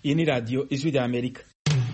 Iyi ni radiyo Ijwi rya Amerika.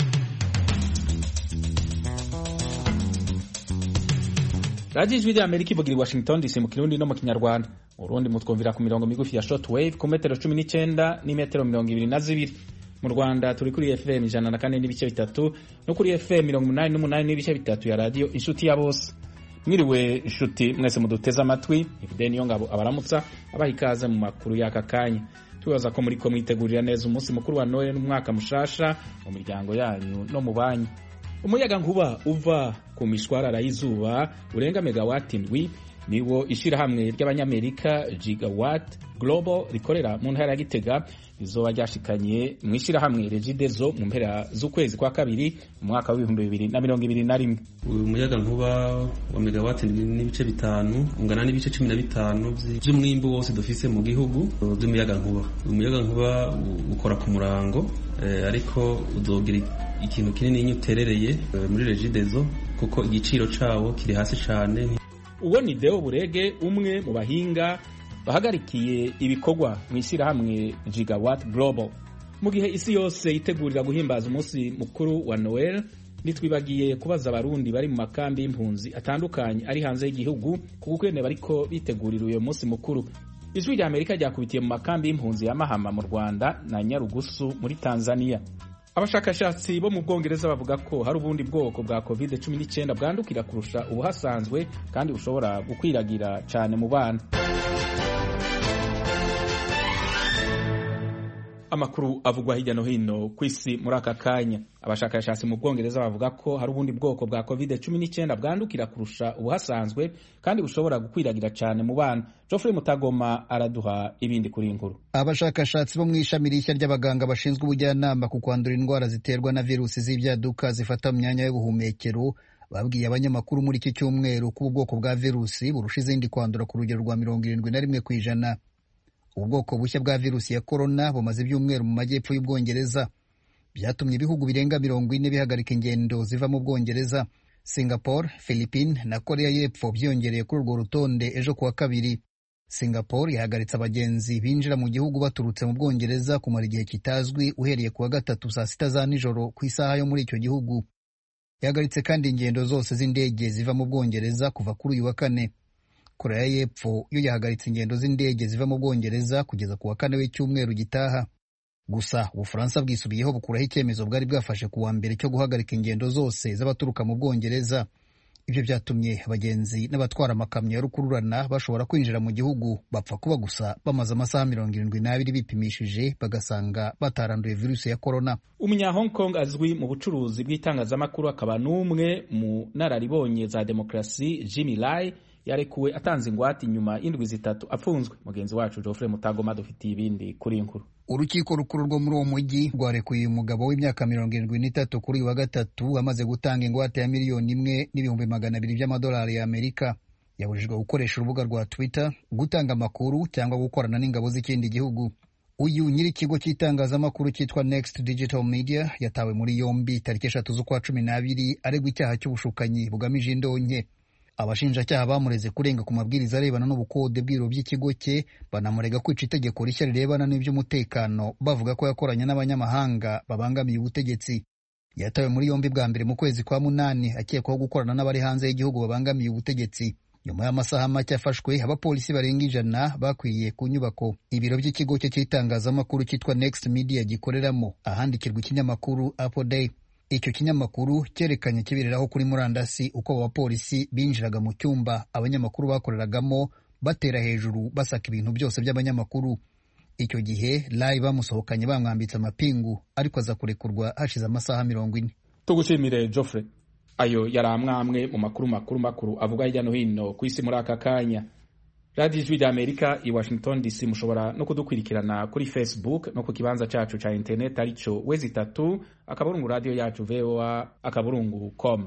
Radiyo Ijwi rya Amerika ivugira i Washington DC mu Kirundi no mu Kinyarwanda. Urundi mutwumvira ku mirongo migufi ya shortwave ku metero 19 n'imetero 22. Mu Rwanda turi kuri FM 104 n'ibice bitatu no kuri FM 88 n'ibice bitatu ya radiyo Inshuti ya Bose. Mwiriwe inshuti mwese muduteze amatwi, Ifide niyo ngabo abaramutsa abaha ikaze mu makuru y'aka kanya. Tubaza ko muriko mwitegurira neza umunsi mukuru wa Noel n'umwaka mushasha mu miryango yanyu no mu banyu. Umuyaga nkuba uva ku mishwarara y'izuba urenga megawati ndwi niwo ishirahamwe ry'abanyamerika Gigawatt Global rikorera mu ntara ya Gitega rizoba ryashikanye mu ishirahamwe Regideso mu mpera z'ukwezi kwa kabiri mu mwaka wa 2021. Umuyaga nkuba wa megawati n'ibice bitanu ungana n'ibice 15 by'umwimbo wose dufise mu gihugu by'umuyaga nkuba. Umuyaga nkuba ukora ku murango ariko uzogira ikintu kinini nyuterereye muri Regideso kuko igiciro cawo kiri hasi cyane. Uwo ni Deo Burege, umwe mu bahinga bahagarikiye ibikorwa mu ishirahamwe Gigawatt Global. Mu gihe isi yose yitegurira guhimbaza umunsi mukuru wa Noel, nitwibagiye kubaza abarundi bari mu makambi y'impunzi atandukanye ari hanze y'igihugu kuko kwene bariko bitegurira uyo munsi mukuru. Ijwi rya Amerika ryakubitiye mu makambi y'impunzi ya Mahama mu Rwanda na Nyarugusu muri Tanzania. Abashakashatsi bo mu Bwongereza bavuga ko hari ubundi bwoko bwa COVID-19 bwandukira kurusha ubuhasanzwe kandi bushobora gukwiragira cyane mu bana. Amakuru avugwa hirya no hino ku isi muri aka kanya. Abashakashatsi mu Bwongereza bavuga ko hari ubundi bwoko bwa COVID-19 bwandukira kurusha ubuhasanzwe kandi bushobora gukwiragira cyane mu bana. Geoffrey Mutagoma araduha ibindi kuri inkuru. Abashakashatsi bo mu ishami rishya ry'abaganga bashinzwe ubujyanama ku kwandura indwara ziterwa na virusi z'ibyaduka zifata mu myanya y'ubuhumekero babwiye abanyamakuru muri iki cyumweru ko ubwoko bwa virusi burusha izindi kwandura ku rugero rwa 71%. Ubwoko bushya bwa virusi ya corona bumaze ibyumweru mu majyepfo y'Ubwongereza byatumye ibihugu birenga 40 bihagarika ingendo ziva mu Bwongereza. Singapore, Philippines na Korea y'Epfo byongereye kuri urwo rutonde ejo kuwa kabiri. Singapore yahagaritse abagenzi binjira mu gihugu baturutse mu Bwongereza kumara igihe kitazwi uhereye kuwa gatatu saa 6 za nijoro ku isaha yo muri icyo gihugu. Yahagaritse kandi ingendo zose z'indege ziva mu Bwongereza kuva kuri uyu wa kane. Korea y'Epfo yo yahagaritse ingendo z'indege ziva mu Bwongereza kugeza kuwa kane w'icyumweru gitaha. Gusa Ubufaransa bwisubiyeho bukuraho icyemezo bwari bwafashe kuwa mbere cyo guhagarika ingendo zose z'abaturuka mu Bwongereza. Ibyo byatumye abagenzi n'abatwara amakamyo ya rukururana bashobora kwinjira mu gihugu bapfa kuba gusa bamaze amasaha 72 bipimishije bagasanga bataranduye virusi ya corona. Umunya Hong Kong azwi mu bucuruzi bw'itangazamakuru akaba n'umwe mu nararibonye za demokrasi Jimmy Lai yarekuwe atanze ingwate nyuma y'indwi zitatu afunzwe. Mugenzi wacu Geoffrey Mutagoma dufitiye ibindi kuri inkuru. Urukiko rukuru rwo muri uwo mujyi rwarekuye umugabo w'imyaka 73 kuri wa gatatu amaze gutanga ingwate ya $1,200,000 by'amadolari ya Amerika. Yabujijwe gukoresha urubuga rwa Twitter, gutanga amakuru cyangwa gukorana n'ingabo z'ikindi gihugu. Uyu nyiri ikigo cy'itangazamakuru cyitwa Next Digital Media yatawe muri yombi tariki 3 z'ukwa 12 aregwa icyaha cy'ubushukanyi bugamije indonke. Abashinjacyaha bamureze kurenga ku mabwiriza arebana n'ubukode bw'ibiro by'ikigo cye, banamurega kwica itegeko rishya rirebana n'iby'umutekano bavuga ko yakoranye n'abanyamahanga babangamiye ubutegetsi. Yatawe muri yombi bwa mbere mu kwezi kwa 8 akekwaho gukorana n'abari hanze y'igihugu babangamiye ubutegetsi. Nyuma y'amasaha make afashwe, abapolisi barenga 100 bakwiye ku nyubako ibiro by'ikigo cye cy'itangazamakuru cyitwa Next Media gikoreramo ahandikirwa ikinyamakuru Apple Day. Icyo kinyamakuru cyerekanye kibiriraho kuri murandasi uko abapolisi binjiraga mu cyumba abanyamakuru bakoreragamo batera hejuru basaka ibintu byose by'abanyamakuru. Icyo gihe Lai bamusohokanye bamwambitse amapingu ariko aza kurekurwa hashize amasaha 40. Tugushimire Geoffrey. Ayo yari amwe mu makuru avuga hirya no hino ku isi muri aka kanya. Radio Ijwi rya Amerika i Washington DC mushobora no kudukwirikirana kuri Facebook no ku kibanza cyacu cha internet arico wezi3 akaburungu radio yacu voa.com.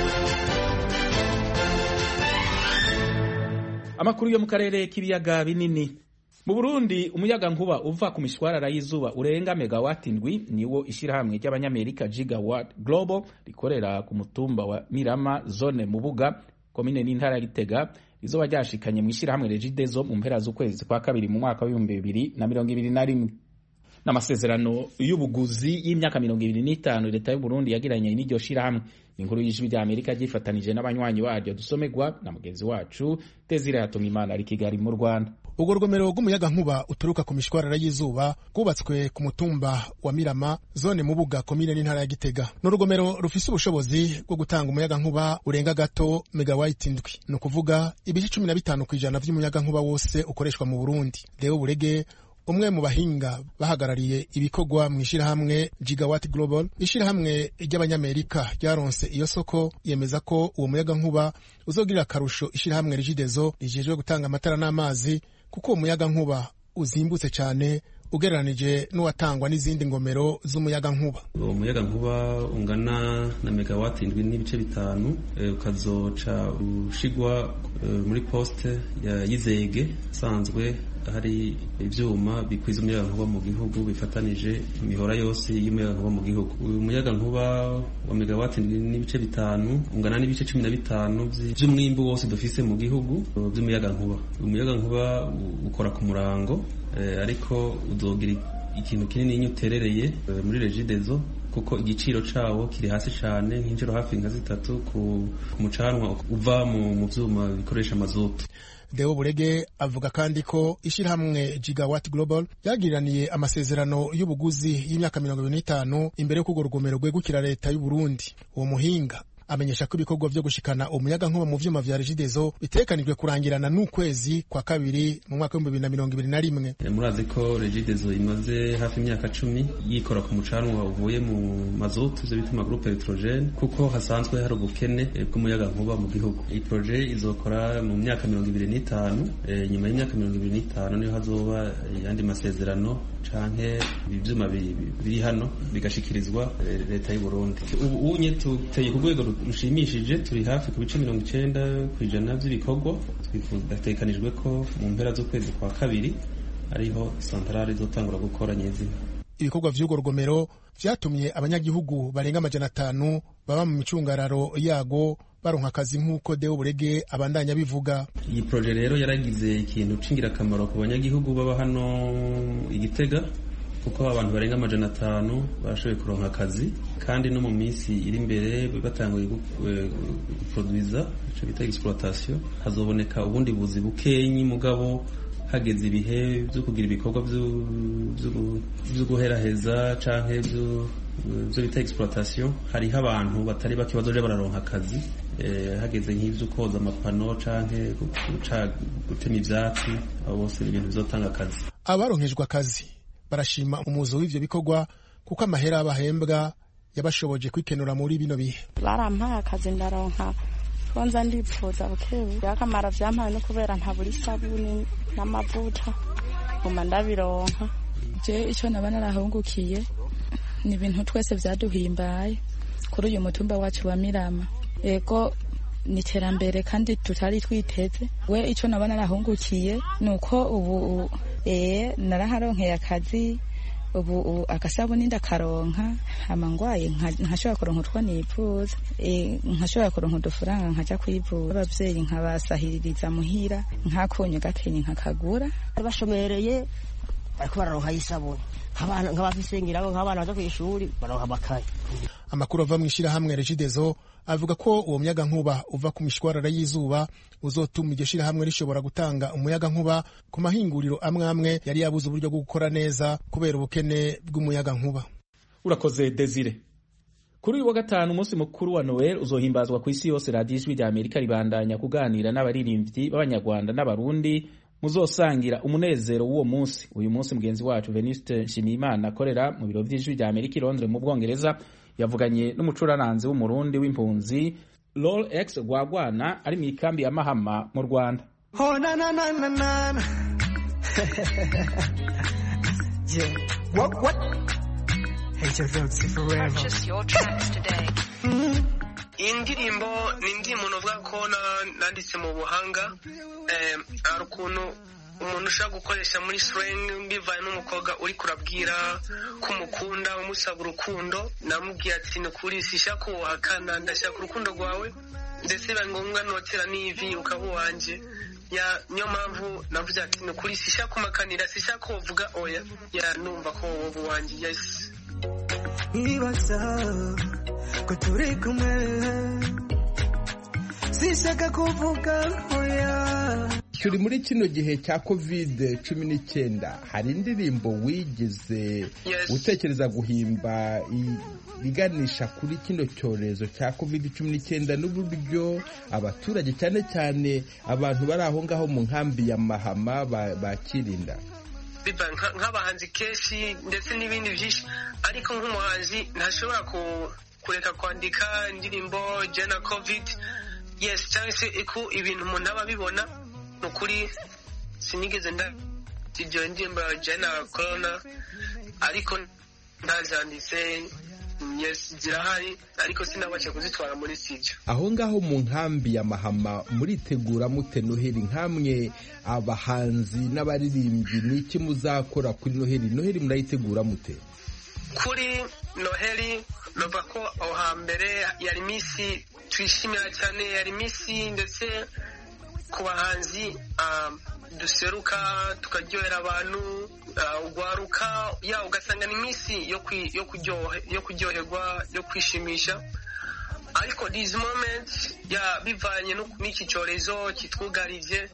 Amakuru yo mu karere k'ibiyaga binini. Mu Burundi umuyaga nkuba uva ku mishwarara y'izuba urenga megawati ndwi niwo ishirahamwe ry'abanyamerika Gigawatt Global rikorera ku mutumba wa Mirama zone mu Buga komine n'intara ya Gitega rizoba ryashikanye mu ishirahamwe Regideso mu mpera z'ukwezi kwa kabiri mu mwaka wa 2021. n'amasezerano y'ubuguzi y'imyaka 25 leta y'u Burundi yagiranye n'iryo shirahamwe. Inkuru y'ijwi rya Amerika ryifatanije n'abanywanyi baryo dusomerwa na mugenzi wacu Desire Hatungimana ari Kigali mu Rwanda. Urwo rugomero rw'umuyaga nkuba uturuka ku mishwarara y'izuba rwubatswe ku mutumba wa Mirama zone Mubuga komine n'intara ya Gitega. No rugomero rufise ubushobozi bwo gutanga umuyaga nkuba urenga gato megawaiti 7, no kuvuga ibice 15% vy'umuyaga nkuba wose ukoreshwa mu Burundi. Leo Burege, umwe mu bahinga bahagarariye ibikorwa mu ishirahamwe Gigawatt Global, ishirahamwe ry'abanyamerika ryaronse iyo soko, yemeza ko uwo muyaga nkuba uzogirira akarusho ishirahamwe Regideso rijejwe gutanga amatara n'amazi, kuko umuyaga nkuba uzimbutse cyane ugereranije n'uwatangwa n'izindi ngomero z'umuyaga nkuba. Uwo muyaga nkuba ungana na megawati 7.5 ukazoca ushigwa muri poste ya Yizege sanzwe hari ivyuma bikwiza umuyaga nkuba mu gihugu bifatanije imihora yose y'umuyaga nkuba mu gihugu. Uyu muyaga nkuba wa megawati 7.5 ungana n'ibice 15 vy'umwimbu wose dufise mu gihugu by'umuyaga nkuba. Uyu muyaga nkuba ukora ku murango, ariko uzogira ikintu kinini nyuterereye muri Regideso, kuko igiciro cawo kiri hasi cyane, nk'injiro hafi nka 3 ku mucanwa uva mu vyuma bikoresha mazutu. Deo Burege avuga kandi ko ishirahamwe Gigawatt Global yagiraniye amasezerano y'ubuguzi y'imyaka 25 imbere yo kugorugomero gwegukira leta y'u Burundi. Uwo muhinga amenyesha ko ibikorwa vyo gushikana umuyaga nkuba mu vyuma vya Regideso bitekanijwe kurangirana n'ukwezi kwa kabiri mu mwaka wa 2021. Murazi ko Regideso imaze hafi imyaka 10 yikora ku mucanwa uvuye mu mazutu byo bituma groupe electrogene, kuko hasanzwe hari ubukene bw'umuyaga nkuba mu gihugu. Iyi projet izokora mu myaka 25, nyuma y'imyaka 25 niho hazoba yandi masezerano canke ivyuma biri hano bigashikirizwa leta y'u Burundi. Ubu unye tuteye ku rwego rushimishije, turi hafi ku bice 90% by'ibikorwa. Twifuzatekanijwe ko mu mpera z'ukwezi kwa kabiri ariho centrale izotangura gukora nyezina. Ibikorwa vy'urwo rugomero vyatumye abanyagihugu barenga 500 baba mu micungararo yago baronka akazi, nk'uko Deo Burege abandanya bivuga. Iyi projet rero yaragize ikintu cingira kamaro ku banyagihugu baba hano Igitega, kuko abantu barenga 500 barashoboye kuronka akazi, kandi no mu minsi iri imbere batanguye guproduiza ico bita exploitation, hazoboneka ubundi buzi bukenyi, mugabo hageze ibihe byo kugira ibikorwa byo guheraheza canke byo bita exploitation, hariho abantu batari bake bazoje bararonka akazi, hageze nk'ivyo koza amapano canke gutema ivyatsi, abo bose ibintu bizotanga akazi. Abaronkejwe akazi barashima umuzo w'ivyo bikorwa, kuko amahera abahembwa yabashoboje kwikenura muri bino bihe. Barampaye akazi ndaronka konza ndipfuza bukebu, yakamara vyampaye no kubera ntaburi sabuni n'amavuta ngoma ndabironka. Je ico nabana narahungukiye ni ibintu twese vyaduhimbaye kuri uyu mutumba wacu wa Mirama. Ego ni terambere kandi tutari twiteze. We ico nabana narahungukiye nuko ubu naraharonkeye akazi, ubu akasabuni ndakaronka, amangwaye nkashobora kuronka utwo nipfuza, nkashobora kuronka udufaranga nkaja kwivuza, abavyeyi nkabasahiririza muhira, nkakunyu gakenye nkakagura. Bashomereye ariko bararonka isabuni, abana nk'abafise ngirabo nk'abana baje kwishuri baronka amakaye. Amakuru ava mu ishirahamwe Regideso avuga ko uwo muyaga nkuba uva ku mishwarara y'izuba uzotuma iryo shirahamwe rishobora gutanga umuyaga nkuba ku mahinguriro amwe yari yabuze uburyo bwo gukora neza kubera ubukene bw'umuyaga nkuba. Urakoze Desire. Kuri uyu wa gatanu umunsi mukuru wa Noel uzohimbazwa ku isi yose. Radio Ijwi rya Amerika ribandanya kuganira n'abaririmbyi b'Abanyarwanda n'Abarundi muzosangira umunezero w'uwo munsi. Uyu munsi mugenzi wacu Venuste Nshimiyimana akorera mu biro vy'Ijwi rya Amerika i Londres mu Bwongereza yavuganye n'umucuraranzi w'umurundi w'impunzi Lol X Gwagwana ari mu ikambi ya Mahama mu Rwanda. Oh na na na na na. Yeah. What? Hey, Jevels forever. Purchase your tracks today. Indirimbo ni indirimbo novuga ko nanditse mu buhanga, ari ukuntu umuntu ushaka gukoresha muri slang bivaye n'umukobwa uri kurabwira kumukunda umusaba urukundo, namubwiye ati nukuri sishaka kuwahakana, ndashaka urukundo rwawe, ndetse biba ngombwa notera n'ivi ukaba uwanje, niyo mpamvu navuze ati ni ukuri sishaka kumakanira sishaka kuvuga oya numva ko wowe wanjye yes ibaza ko turi kumwe sishaka kuvuga oya. turi muri kino gihe cya COVID-19 hari indirimbo wigeze utekereza guhimba iganisha kuri kino cyorezo cya COVID-19 n'uburyo abaturage cyane cyane abantu bari aho ngaho mu nkambi ya Mahama bakirinda? nk'abahanzi kenshi ndetse n'ibindi byinshi, ariko nk'umuhanzi ntashobora kureka kwandika indirimbo jena COVID yes cyangwa se ibintu umuntu aba abibona. Nukuri sinigeze iryo ndirimbo jena corona, ariko ntazanditse yes zirahari, ariko sinabasha kuzitwara muri studio. Aho ngaho mu nkambi ya Mahama muritegura mute Noheli? Nkamwe abahanzi n'abaririmbyi niki muzakora kuri Noheli murayitegura mute? Kuri Noheli nova ko aho hambere yari misi twishimira cyane, yari misi ndetse ku bahanzi duseruka tukaryohera abantu, ugwaruka ugasanga ni misi yo kuryoherwa, yo kwishimisha. Ariko this moment bivanye n'iki cyorezo kitwugarije,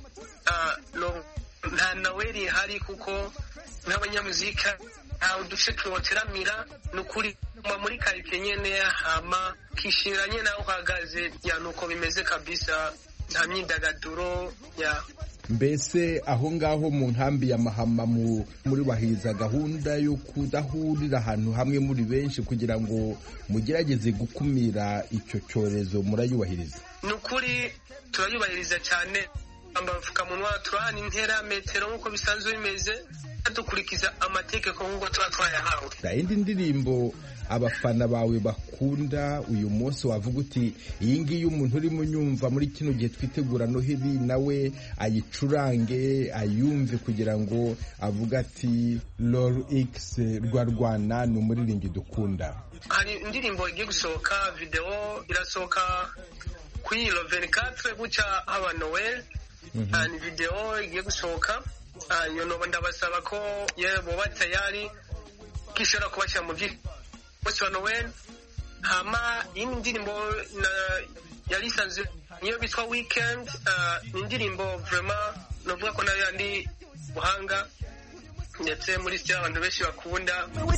nta Noheli hari kuko nk'abanyamuzika ntawe duce tuwoteramira. Ni ukuri muri karite nyene hama kishimira nyene aho uhagaze nuko bimeze kabisa, nta myidagaduro Mbese aho ngaho mu nkambi ya Mahama muri bahiriza gahunda yo kudahurira ahantu hamwe muri benshi kugira ngo mugerageze gukumira icyo cyorezo, murayubahiriza? Ni ukuri turayubahiriza cyane, amapfukamunwa, turahana intera metero nk'uko bisanzwe bimeze, dukurikiza amategeko nk'uko tuba twayahawe. Indi ndirimbo abafana bawe bakunda uyu munsi wavuga uti iyi ngiyi umuntu urimo nyumva muri kino gihe twitegura Noheli nawe ayicurange ayumve kugira ngo avuga ati Lol X Rwarwana ni umuririmbyi dukunda? Hari indirimbo igiye gusohoka, video irasohoka kuri le 24 buca haba Noel, ni video igiye gusohoka. Iyo noba ndabasaba ko boba tayari kishobora kubashyira mu munsi wa Noel. Hama iyi ndirimbo yari isanzwe niyo bitwa Weekend, ni indirimbo vraiment novuga ko nayo yandi buhanga ndetse muri sitya abantu benshi bakunda.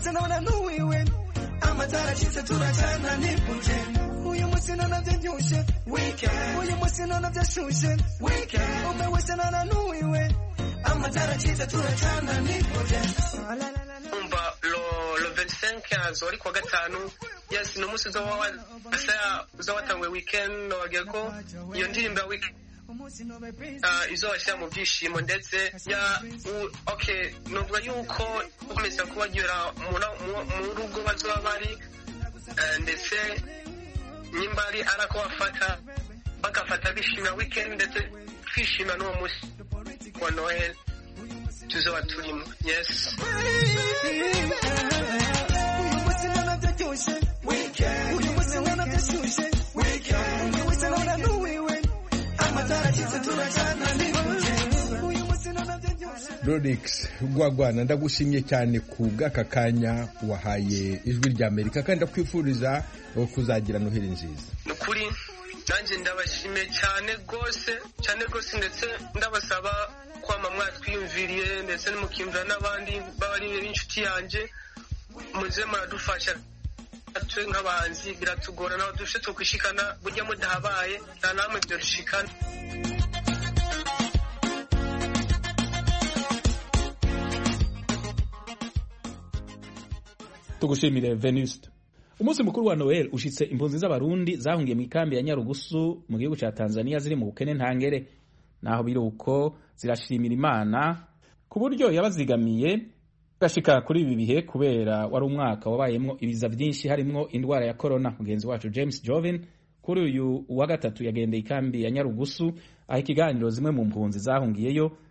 Amatara chise turachana nipuje uyu munsi nana byanyushe weekend, uyu munsi nana byashushe weekend, umewese nana nuiwe amatara chise turachana nipuje. Umva lo 25 azori kwa gatanu, yes no munsi zo watangwe weekend wageko iyo ndirimbo ya weekend izobashyira mu byishimo ndetse okay novuga yuko ukomeza kubagira mu rugo bazoba bari, ndetse nimba ari arako bagafata bishimira weekend ndetse twishima n'uwo munsi wa Noel tuzoba turimo. Yes Lolix Rwarwana, ndagushimye cyane ku bw'aka kanya wahaye Ijwi ry'Amerika kandi ndakwifuriza kuzagira Noheli nziza. Nukuri nanjye ndabashimiye cyane rwose ndetse ndabasaba kwama mwatwiyumviriye ndetse mukimvira n'abandi bari b'inshuti yanjye, muze muradufasha twe nk'abahanzi biratugora naho dushe tukwishikana burya mudahabaye nta namwe byo dushikana. Tugushimire Venuste. Umunsi mukuru wa Noel ushitse, impunzi z'abarundi zahungiye mu ikambi ya Nyarugusu mu gihugu cya Tanzania ziri mu bukene ntangere, naho biruko zirashimira Imana ku buryo yabazigamiye gashika kuri ibi bihe kubera wari umwaka wabayemwo ibiza byinshi harimwo indwara ya corona. Mugenzi wacu James Joven kuri uyu wa gatatu yagendeye ikambi ya Nyarugusu aho ikiganiro zimwe mu mpunzi zahungiyeyo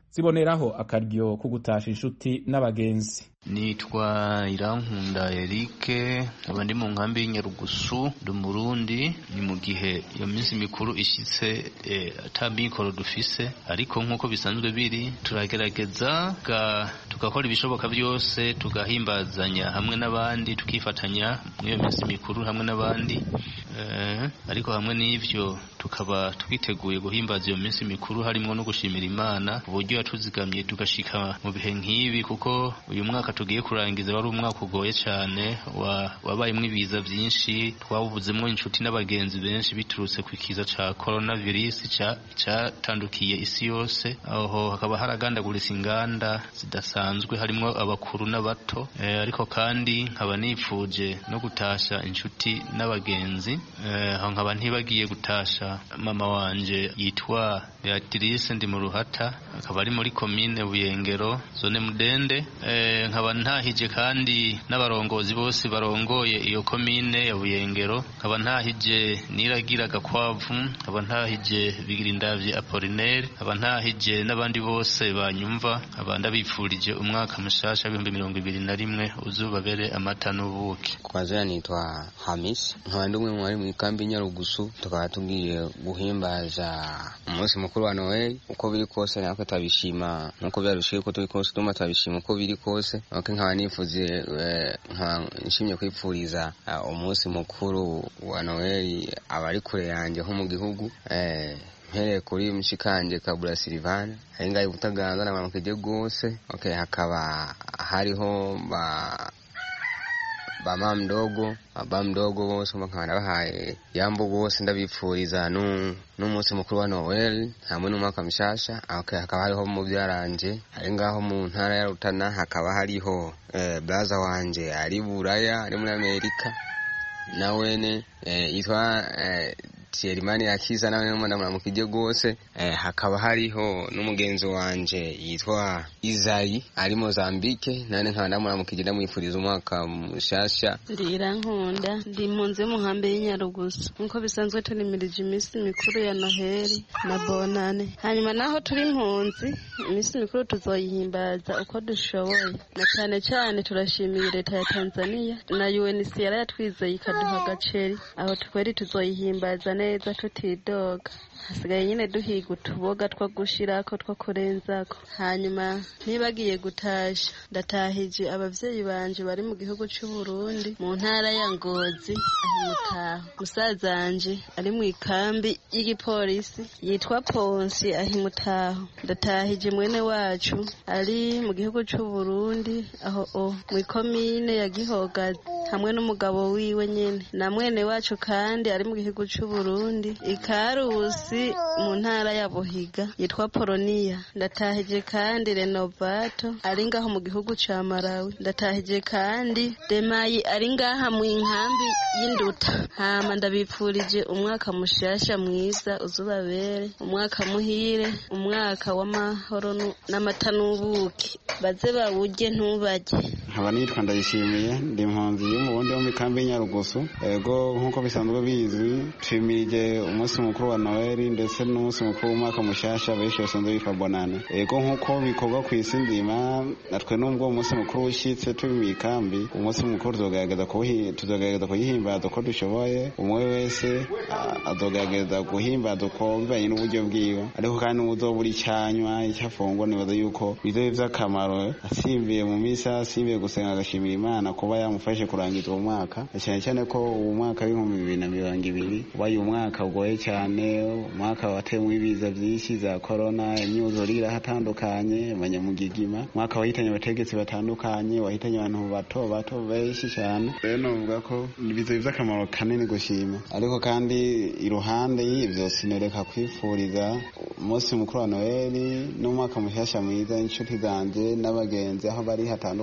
ziboneraho akaryo ko gutasha inshuti n'abagenzi. Nitwa Irankunda Eric, aba ndi mu nkambi y'Inyarugusu, ndi Murundi. Ni mu gihe iyo minsi mikuru ishitse atabikoro dufise, ariko nk'uko bisanzwe biri turagerageza tugakora ibishoboka byose, tugahimbazanya hamwe n'abandi, tukifatanya mu iyo minsi mikuru hamwe n'abandi, ariko hamwe n'ivyo tukaba twiteguye guhimbaza iyo minsi mikuru harimo no gushimira Imana uburyo yatuzigamye tugashika mu bihe nk'ibi, kuko uyu mwaka tugiye kurangiza wari umwaka ugoye cyane, wabayemo ibiza byinshi, twawubuzemo inshuti n'abagenzi benshi biturutse ku kiza ca coronavirus cyatandukiye isi yose. Aho hakaba haragandaguritse inganda zidasanzwe harimo abakuru n'abato, ariko kandi nkaba nipfuje no gutasha inshuti n'abagenzi. Aho nkaba ntibagiye gutasha mama wanje yitwa Beatrice ndi mu Ruhata, akaba ari muri komine Buyengero zone Mudende. Nkaba ntahije kandi n'abarongozi bose barongoye iyo komine ya Buyengero, nkaba ntahije Niragira Gakwavu, nkaba ntahije Bigirindavye Apollinaire, nkaba ntahije n'abandi bose banyumva, abanda bipfurije umwaka mushasha 2021 uzubabere amata n'ubuki. Kwazira nitwa Hamis, nkaba ndi umwe mu mu kambi Nyarugusu, tukaba tugiye guhimbaza umunsi mukuru wa Noel. Uko biri kose natwe tabishima, nuko byarushiye ko turi kose tuma tabishima uko biri kose. Nkaba nifuze nshimye kwipfuriza umunsi mukuru wa Noel abari kure yanjye ho mu gihugu, mpereye kuri mushikanje Kabura Silvana ari ngaye Butaganzwa na Mamukije gose. Hakaba hariho ba mdogo bose nkaba nabahaye yambo bose ndabipfuriza n'umunsi mukuru wa Noel hamwe n'umwaka mushasha. Hakaba hariho mu byaranje ari ngaho mu ntara ya Rutana, hakaba hariho brother wanje ari Buraya ari muri Amerika, nawene yitwa Thierry Yakiza nawe Mamukije gose. Hakaba hariho n'umugenzi wanje yitwa Izayi ari Mozambique, nane nkaba Mamukije ndamwifuriza umwaka mushasha. Irankunda ndi impunzi mu nkambi y'Inyarugusu, nkuko bisanzwe tunimirije iminsi mikuru ya Noheli na Bonane. Hanyuma naho turi impunzi, iminsi mikuru tuzoyihimbaza uko dushoboye, na cyane cyane turashimiye leta ya Tanzania na UNHCR yatwizeye ikaduha agaceri, aho twari tuzoyihimbaza neza tutidoga. Hasigaye nyine duhiga utuboga two gushirako two kurenzako. Hanyuma ntibagiye gutasha, ndatahije abavyeyi banje bari mu gihugu cy'u Burundi mu ntara ya Ngozi ahimutaho. Musazanje ari mu ikambi y'igipolisi yitwa Ponsi ahimutaho. Ndatahije mwene wacu ari mu gihugu cy'u Burundi aho mu ikomine ya Gihogazi hamwe n'umugabo wiwe nyene, na mwene wacu kandi ari mu gihugu cy'u Burundi Ikarusi mu ntara ya Buhiga yitwa Polonia. Ndatahije kandi Renovato ari ngaho mu gihugu ca Malawi. Ndatahije kandi Demayi ari ngaha mu inkambi y'Induta. Hama ndabipfurije umwaka mushasha mwiza uzubabere umwaka muhire, umwaka w'amahoro n'amata n'ubuki, baze bawurye ntubarye. Nkaba nitwa Ndayishimiye, ndi impunzi y'umurundi wo mu kambi y'Inyarugusu. Ego nkuko bisanzwe bizwi twimirije umunsi mukuru wa Noel ndetse n'umunsi mukuru w'umwaka mushasha benshi basanzwe bita Bonane. Ego nkuko bikorwa ku isi ndima, natwe nubwo umunsi mukuru ushitse turi mu ikambi, umunsi mukuru tuzogerageza kuyihimbaza uko dushoboye, umwe wese azogerageza guhimbaza uko bivanye n'uburyo bwiwe, ariko kandi uzobura icyanywa icyafungwa nibaza yuko bizobe vy'akamaro, asimbiye mu misa, asimbiye gusenga agashimira Imana kuba yamufashe kurangiza uwo mwaka, cyane cyane ko uwo mwaka w'2020 ubaye umwaka ugoye cyane, umwaka wateyemo ibiza byinshi za corona, imyuzurire hatandukanye, abanyamugigima, umwaka wahitanye abategetsi batandukanye, wahitanye abantu bato benshi cyane. Rero novuga ko bizobe vy'akamaro kanini gushima, ariko kandi iruhande y'ivyo sinereka kwifuriza umunsi mukuru wa Noel n'umwaka mushasha mwiza inshuti zanje n'abagenzi aho bari hatandukanye.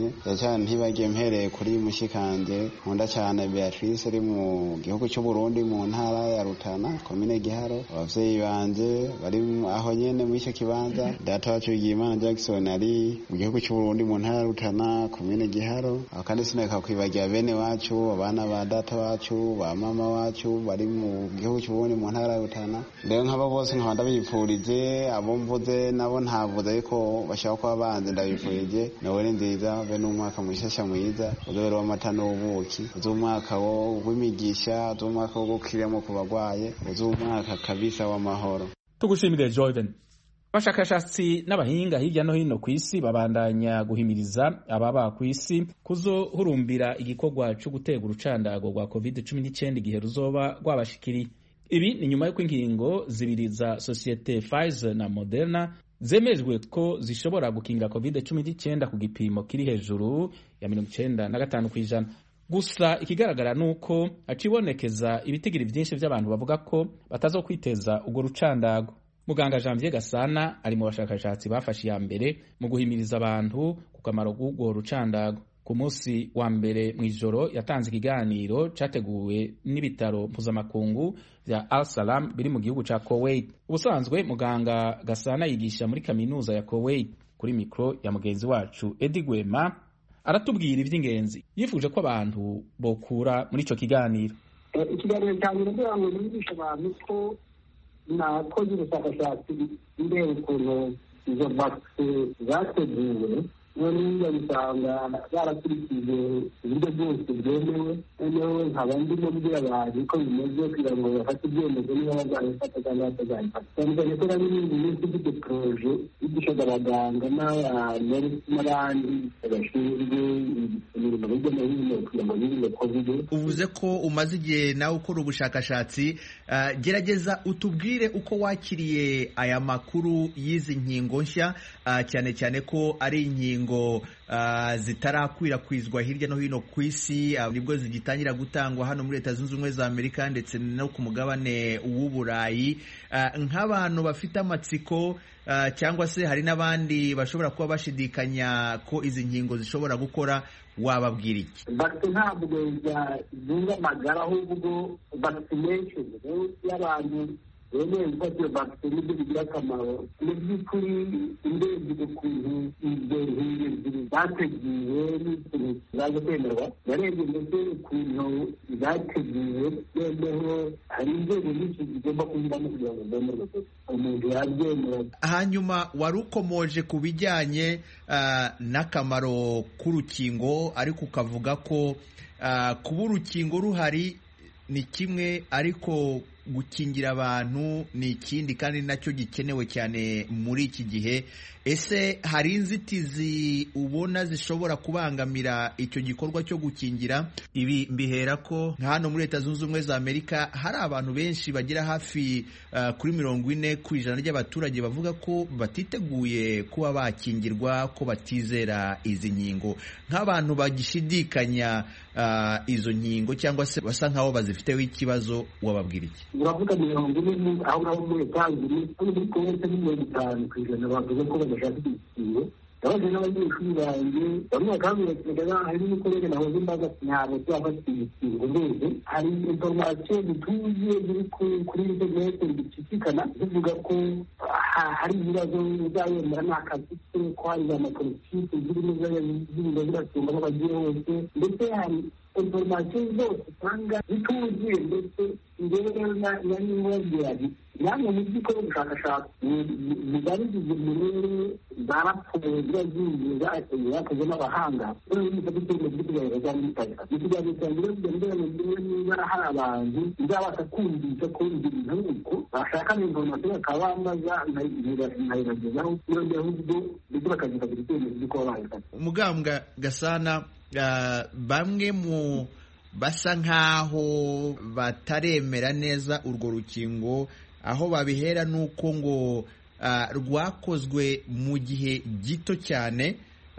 cyane cyane ntibagiye mpereye kuri mushikanje nkunda cyane Beatrice ari mu gihugu cy'u Burundi mu ntara ya Rutana komine Giharo abavyeyi banje bari aho nyene muri icyo kibanza data wacu Yimana Jackson ari mu gihugu cy'u Burundi mu ntara ya Rutana komine Giharo kandi sineka kwibagira bene wacu abana ba data wacu ba mama wacu bari mu gihugu cy'u Burundi mu ntara ya Rutana rero nk'abo bose nkaba ndabipfurije abo mvuze nabo ntavuze ariko bashaka kuba banze ndabipfurije noweli nziza be n'umwaka mushasha mwiza uzobera w'amata n'ubuki uzumwaka w'imigisha uzumwaka wo gukiramo ku bagwaye uzumwaka kabisa w'amahoro. Tugushimire Jordan. Abashakashatsi n'abahinga hirya no hino ku isi babandanya guhimiriza ababa ku isi kuzohurumbira igikorwa cyo gutega urucandago rwa COVID-19 igihe ruzoba rwabashikiri. Ibi ni nyuma y'uko ingingo zibiri za sosiyete Pfizer na Moderna zemejwe ko zishobora gukingira COVID-19 ku gipimo kiri hejuru ya 95%. Gusa ikigaragara nuko acibonekeza ibitigiri byinshi by'abantu bavuga ko batazokwiteza urwo rucandago. Muganga Janvier Gasana ari mu bashakashatsi bafashe ya mbere mu guhimiriza abantu ku kamaro k'urwo rucandago. Ku munsi wa mbere mw'ijoro yatanze ikiganiro cyateguwe n'ibitaro mpuzamakungu bya Al Salam biri mu gihugu ca Kuwait. Ubusanzwe muganga Gasana yigisha muri kaminuza ya Kuwait. Kuri mikro ya mugenzi wacu Edi Gwema aratubwira ivy'ingenzi yifuje ko abantu bokura muri ico kiganiro. Ikiganiro cyane kugira ngo nigishe abantu ko nakoze ubushakashatsi mbere ukuntu izo vaccine zateguwe none bisanga barakurikije uburyo bwose bwemewe noneho nkaba ndimo mbwira abantu ko bimeze kugira ngo bafate ibyemezo niba bazabifata cyangwa batazabifata cyane ko nari n'ibindi bifite poroje yigishaga abaganga n'abandi bashinzwe imirimo hirya no hino kugira ngo birinde covid. Uvuze ko umaze igihe nawe ukora ubushakashatsi, gerageza utubwire uko wakiriye aya makuru y'izi nkingo nshya, cyane cyane ko ari inkingo zitarakwirakwizwa hirya no hino ku isi, nibwo zigitangira gutangwa hano muri Leta Zunze Ubumwe za Amerika ndetse no ku mugabane w'Uburayi. Nk'abantu bafite amatsiko cyangwa se hari n'abandi bashobora kuba bashidikanya ko izi nkingo zishobora gukora, wababwira iki? Vaccine ntabwo zunga amagara, ahubwo vaccination y'abantu bemeye gufata iyo vaccine nibyo bigira akamaro. Mu by'ukuri indebye ukuntu izo nkingo ebyiri zateguwe n'ikintu zaje kwemerwa, narebye ndetse ukuntu zateguwe noneho hari inzego nyinshi zigomba kunyuramo kugira ngo zemerwe umuntu yabyemera. Hanyuma wari ukomoje ku bijyanye n'akamaro k'urukingo, ariko ukavuga ko kuba urukingo ruhari ni kimwe, ariko gukingira abantu ni ikindi, kandi nacyo gikenewe cyane muri iki gihe. Ese hari inzitizi ubona zishobora kubangamira icyo gikorwa cyo gukingira? Ibi mbihera ko nka hano muri Leta Zunze Ubumwe za Amerika hari abantu benshi bagira hafi kuri 40% ry'abaturage bavuga ko batiteguye kuba bakingirwa, ko batizera izi nkingo. Nk'abantu bagishidikanya izo nkingo cyangwa se basa nkaho bazifiteho ikibazo, wababwira iki? Uravuga 40 aho ngaho muri Tanzania muri Kongo ni 50% bavuga ko badashaka ikingo. Abaje n'abanyeshuri banjye bamwe bakambwira hari n'ukorere naho zimbaza ntabwo twafata ikingo mbese hari information bituye ziri kuri internet bicikana zivuga ko hari ibibazo bizayemera n'akazi ko hari amapolitiki zirimo zirasumba n'abagiye hose, ndetse hari information zose usanga zituzuye, ndetse njyewe n'imwongera namwe mu by'ukora ubushakashatsi bugarigize muri za raporo ziraziye zakoze n'abahanga n'ibitekerezo by'ikugaragaza n'ibitaka ikiganiro cyanjye kugira ngo niba hari abantu bizabasha kumvisha ko ibyo bintu uko bashaka information bakaba bambaza nkayibagezaho yongeyeho ubwo ndetse bakagira icyemezo cy'uko babifata. Mugambwa Gasana, bamwe mu basa nkaho bataremera neza urwo rukingo, aho babihera nuko ngo rwakozwe mu gihe gito cyane.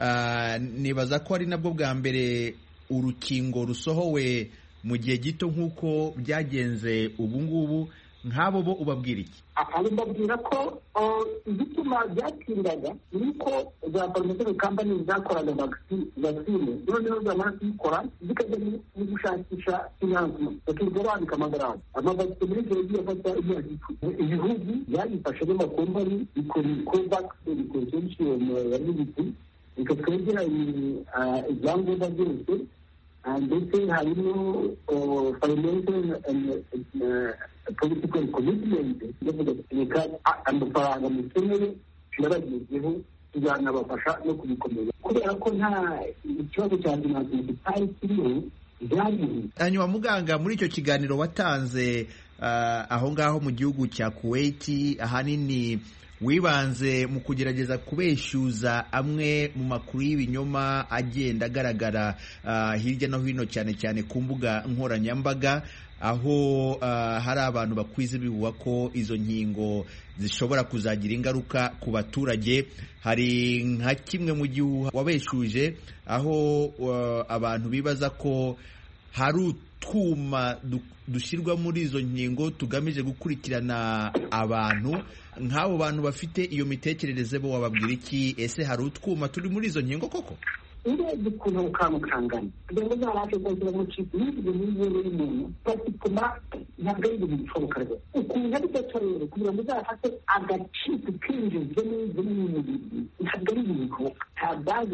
Nibaza ko ari nabwo bwa mbere urukingo rusohowe mu gihe gito nk'uko byagenze ubu ngubu. nk'abo bo ubabwira iki? Mbabwira ko igituma byatindaga ni uko za pharmaceutical company zakoraga vaccine noneho zamara kuyikora zikajya mu gushakisha financement bakirwa bandika amagarama amavaccine menshi yagiye afata imyaka ibihugu byayifashe n'amakompani bikora covax consortium ya militi bikatwegera ibyangombwa byose ndetse harimo financial and political commitment reka amafaranga mukeneye turabagezeho tuzanabafasha no kubikomeza kubera ko nta ikibazo cya financement kitari kiriho byariho. Hanyuma muganga, muri icyo kiganiro watanze aho ngaho mu gihugu cya Kuwait, ahanini wibanze mu kugerageza kubeshyuza amwe mu makuru y'ibinyoma agenda agaragara hirya no hino cyane cyane ku mbuga nkoranyambaga, aho hari abantu bakwiza ibihuha ko izo nkingo zishobora kuzagira ingaruka ku baturage. Hari nka kimwe mu gihuha wabeshuje, aho abantu bibaza ko hari utwuma dushyirwa muri izo nkingo tugamije gukurikirana abantu. Nk'abo bantu bafite iyo mitekerereze bo wababwira iki? Ese hari utwuma turi muri izo nkingo koko? urebye ukuntu ukamukangana kugira ngo uzabashe kongera mu kigo n'ibyo n'ibyo n'umuntu batuma ntabwo ari ibintu bishoboka rwose ukuntu ari gato rero kugira ngo uzafate agaciro kinjizwe n'ibyo n'ibintu ntabwo ari ibintu bishoboka nta bazi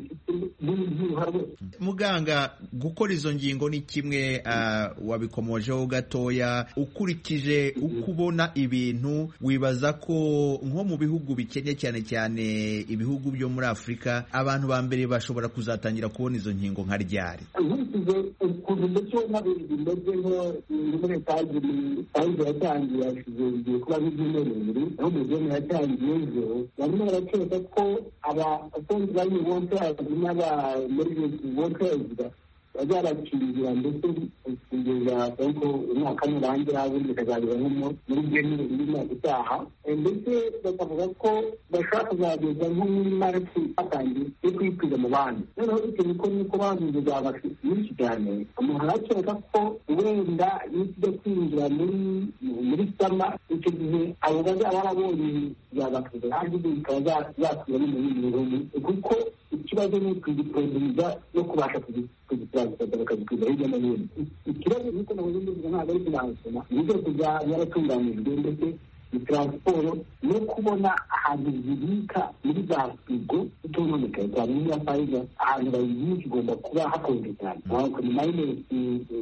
n'ibintu rwose. Muganga, gukora izo ngingo ni kimwe, wabikomojeho gatoya. Ukurikije uko ubona ibintu, wibaza ko nko mu bihugu bikennye cyane cyane ibihugu byo muri Afurika, abantu ba mbere bashobora kuzatangira kubona izo nkingo nka ryari? Nkurikije ukuntu ndetse n'abimeze nko muri Etagiri yatangiye hashize igihe kuba nk'ibyumweru bibiri, aho Mugeni yatangiye ejo, barimo barakeka ko abakozi bari bose n'abamerigenti bose bazarakingira ndetse kugeza ariko umwaka nurangira ubundi bikazagera nko muri January y'umwaka utaha, ndetse bakavuga ko bashaka kuzageza nko muri March batangiye yo kwikwiza mu bandi. Noneho bitewe ko nuko bavuze za vaccine nyinshi cyane, umuntu arakeka ko wenda nijya kwinjira muri sama, icyo gihe abo bazaba barabonye za vaccine kandi bikaba zakwira no mu bindi bihugu, kuko ikibazo ni ukuziporoduza no kubasha kuzitranspota bakazikwiza hirya no hino. Ikibazo nuko nabuze mbivuga ntabwo ari finansoma, ibi byose byaratunganyijwe ndetse itransporo no kubona ahantu zibika muri za frigo itononekaye cyane niya Pfizer, ahantu bayibika igomba kuba hakonje cyane, ariko ni mayinesi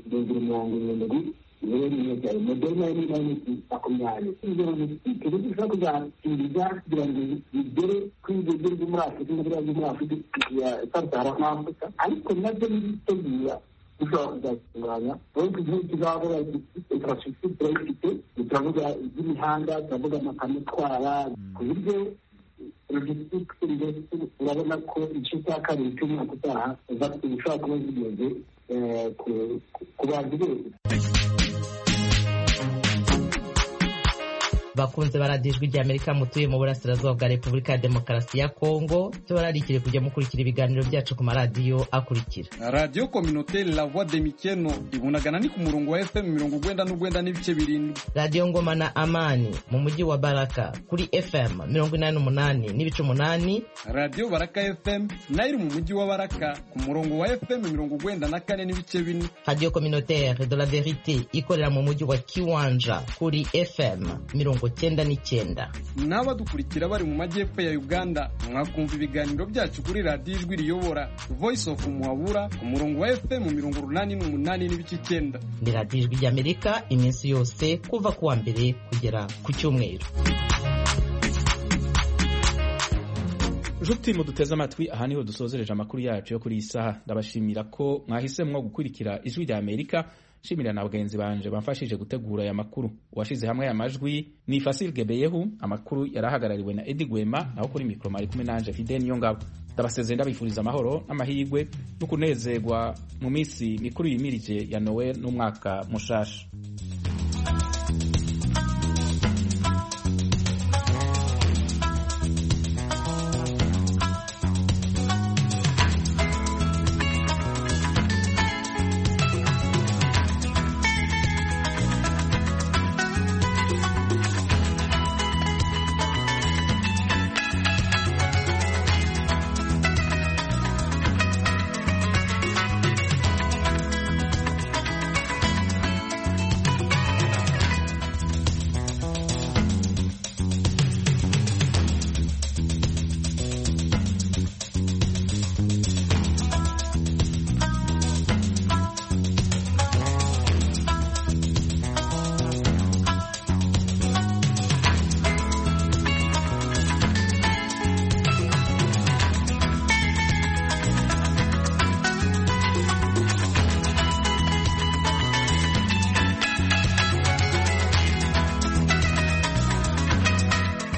70 Moderna ni mayinesi 20. Ibyo ni bishobora kuzakiriza kugira ngo bigere kuri ibyo bihugu muri Afurika n'ibiriya byo muri Afurika ya Sahara n'Afurika, ariko nabyo n'ibitegura bishobora kuzatunganya. Ariko igihugu kizabura infrastructure turayifite, turavuga iby'imihanda, turavuga amakamyo atwara, ku buryo logistics ndetse urabona ko igice cya kabiri cy'umwaka utaha zishobora kuba zigeze ku bantu bose. Bakunze baradijwe rya Amerika mutuye mu burasirazuba bwa Repubulika ya Demokarasi ya Kongo, tubararikire kujya mukurikira ibiganiro byacu ku maradiyo akurikira: Radio Communautaire La Voix de Mikeno ibunagana ni ku murongo wa FM 99 n'ibice 7, Radio Ngoma na Amani mu mujyi wa Baraka kuri FM 88 n'ibice 8, Radio Baraka FM nayo mu mujyi wa Baraka ku murongo wa FM 94 n'ibice 4, Radio Communautaire de la Verite ikorera mu mujyi wa Kiwanja kuri FM 99. N'abadukurikira bari mu majyepfo ya Uganda mwakumva ibiganiro byacu kuri Radio Ijwi Riyobora Voice of Muhabura ku murongo wa FM 88 n'ibice 9. Ni Radio Ijwi ry'Amerika iminsi yose kuva kuwa mbere kugera ku cyumweru. Nshuti muduteze amatwi, aha niho dusozereje amakuru yacu yo kuri iyi saha. Ndabashimira ko mwahisemwo gukurikira Ijwi ry'Amerika. Shimira na bagenzi banje bamfashije gutegura aya makuru. Washize hamwe aya majwi ni Fasil Gebeyehu, amakuru yarahagarariwe na Eddie Gwema, naho kuri mikro mari kumwe nanje Fidel Niyongabo. Ndabasezeye ndabifuriza amahoro n'amahirwe no kunezerwa mu minsi mikuru yimirije ya Noel n'umwaka mushasha.